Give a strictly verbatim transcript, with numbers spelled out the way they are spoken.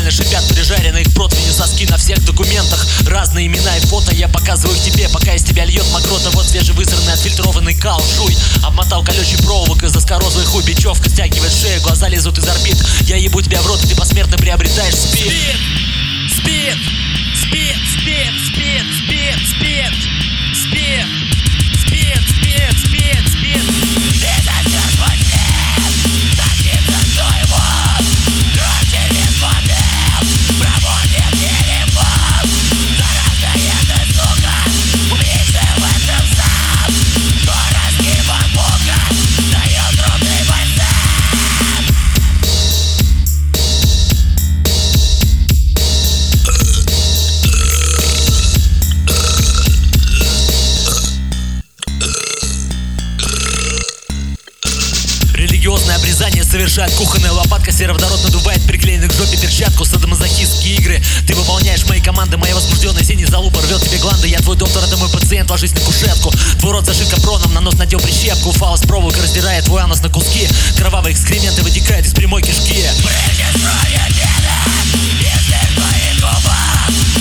Буквально шипят прижаренные их противню соски на всех документах. Разные имена и фото я показываю их тебе, пока из тебя льет мокрота. Вот свежевысранный отфильтрованный кал. Жуй, обмотал колючий проволок из заскорозлый хуй. Бечевка стягивает шею, глаза лезут из орбит. Я ебу тебя в рот, и ты посмертно приобретаешь спид. Спид, спид, спид, спид, спид, спид, спид, спид, спид, спид, спид, спид. Религиозное обрезание совершает кухонная лопатка. Сероводород надувает приклеенных к жопе перчатку. Садомазохистские игры ты выполняешь мои команды. Моя возбужденная синий залупа рвет тебе гланды. Я твой доктор, это мой пациент, ложись на кушетку. Твой рот зашит капроном, на нос надел прищепку. Фаус проволока раздирает твой анус на куски. Кровавые экскременты вытекают из прямой кишки. Прежде твоя деда, если твои губы